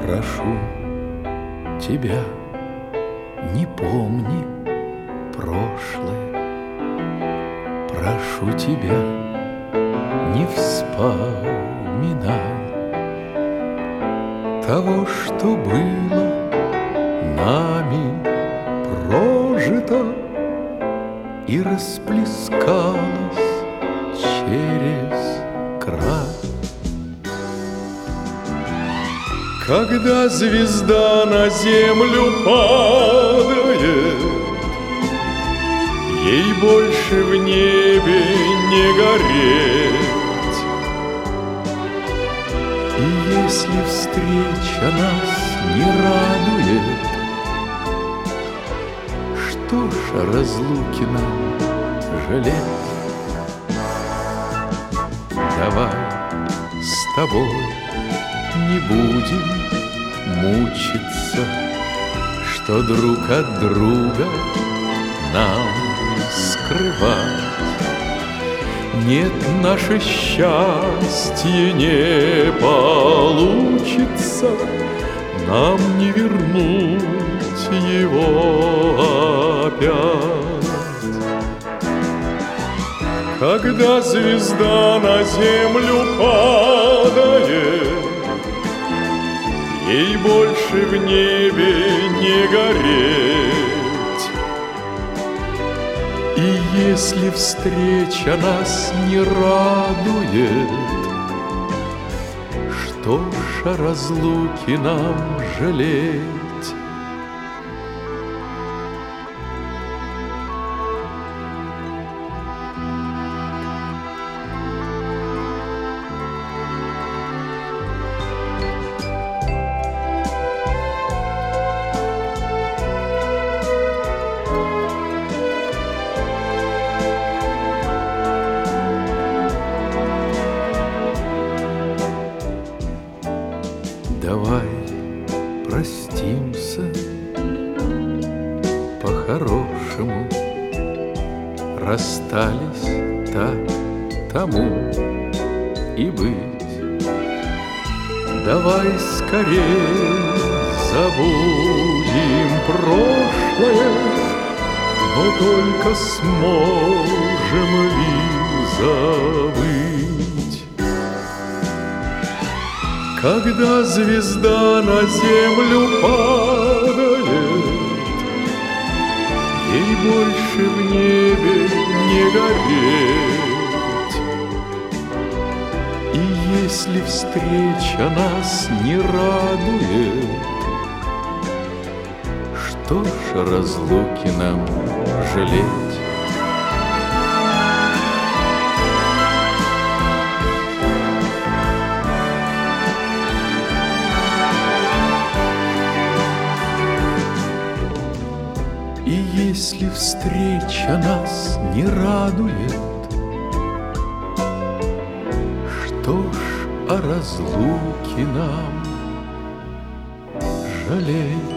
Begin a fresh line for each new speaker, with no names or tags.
Прошу тебя, не помни прошлое. Прошу тебя, не вспоминай того, что было нами прожито и расплескалось через край. Когда звезда на землю падает, ей больше в небе не гореть. И если встреча нас не радует, что ж о разлуке нам жалеть? Давай с тобой не будем мучиться, что друг от друга нам скрывать. Нет, наше счастье не получится, нам не вернуть его опять. Когда звезда на землю падает, ей больше в небе не гореть. И если встреча нас не радует, что ж о разлуке нам жалеть? Давай простимся по-хорошему, расстались так тому и быть. Давай скорей забудем прошлое, но только сможем ли забыть? Когда звезда на землю падает, ей больше в небе не гореть. И если встреча нас не радует, что ж о разлуке нам жалеть? И если встреча нас не радует, что ж о разлуке нам жалеть?